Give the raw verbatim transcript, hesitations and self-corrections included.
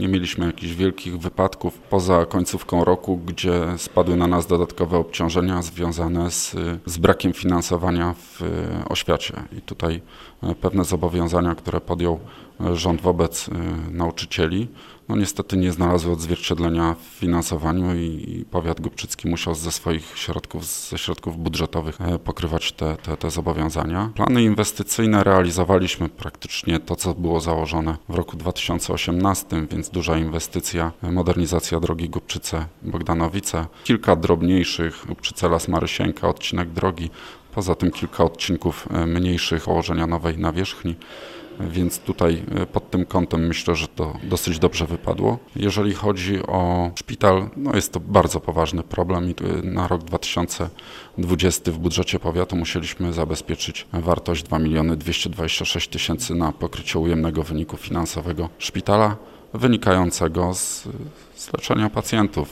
Nie mieliśmy jakichś wielkich wypadków poza końcówką roku, gdzie spadły na nas dodatkowe obciążenia związane z, z brakiem finansowania w oświacie. I tutaj pewne zobowiązania, które podjął rząd wobec nauczycieli, no niestety nie znalazły odzwierciedlenia w finansowaniu i powiat głubczycki musiał ze swoich środków, ze środków budżetowych pokrywać te, te, te zobowiązania. Plany inwestycyjne realizowaliśmy praktycznie to, co było założone w roku dwa tysiące osiemnastym, więc duża inwestycja, modernizacja drogi Głubczyce-Bogdanowice, kilka drobniejszych, Głubczyce-Las Marysienka, odcinek drogi, poza tym kilka odcinków mniejszych położenia nowej nawierzchni. Więc tutaj pod tym kątem myślę, że to dosyć dobrze wypadło. Jeżeli chodzi o szpital, no jest to bardzo poważny problem i na rok dwa tysiące dwudziesty w budżecie powiatu musieliśmy zabezpieczyć wartość dwa miliony dwieście dwadzieścia sześć tysięcy na pokrycie ujemnego wyniku finansowego szpitala, wynikającego z, z leczenia pacjentów.